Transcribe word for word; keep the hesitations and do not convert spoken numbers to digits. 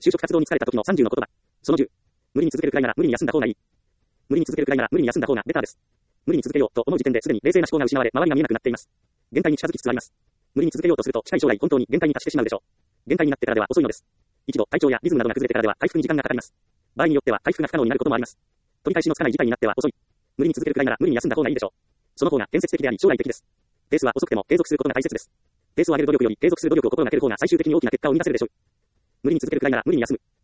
就職活動に疲れた時のさんじゅうの言葉。そのじゅう。無理に続けるくらいなら無理に休んだ方がいい。無理に続けるくらいなら無理に休んだ方がベターです。無理に続けようと思う時点ですでに冷静な思考が失われ、周りが見えなくなっています。限界に近づきつつあります。無理に続けようとすると近い将来本当に限界に達してしまうでしょう。限界になってからでは遅いのです。一度体調やリズムなどが崩れてからでは回復に時間がかかります。場合によっては回復が不可能になることもあります。取り返しのつかない事態になっては遅い。無理に続けるくらいなら無理に休んだ方がいいでしょう。その方が建設的であり将来的です。ペースは遅くても継続することが大切です。ペースを上げる努力より継続する努力を心がける方が最終的に大きな結果を生み出せるでしょう。無理に続けるくらいなら無理に休む。